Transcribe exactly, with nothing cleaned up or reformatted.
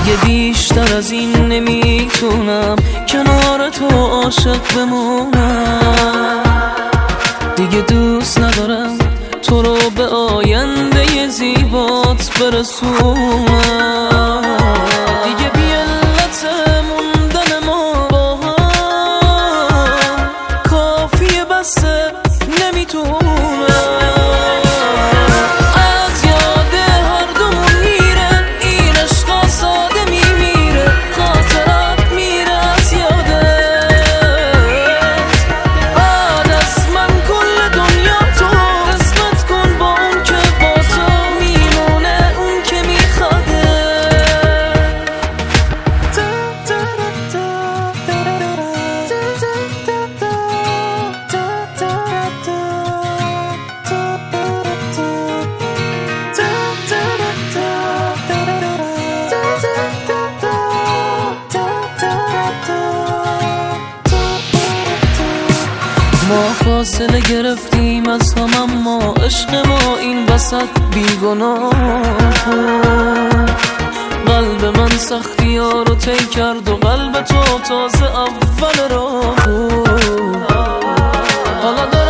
دیگه بیشتر از این نمیتونم کنار تو عاشق بمونم. دیگه دوست ندارم تو رو به آینده زیبات برسونم. دیگه بی علت موندن ما با هم کافیه بسه نمیتونم. از یاد هر دومون میره این عشقا ساده میمیره، خاطرت میره از یادت. بعد از من کل دنیا تو قسمت کن با اون که با تو میمونه، اون که میخواده. ما فاصله گرفتیم از هم اما عشق ما این وسط بیگناه بود. قلب من سختی ها رو طی کرد و قلب تو تازه اول راه بود. حالا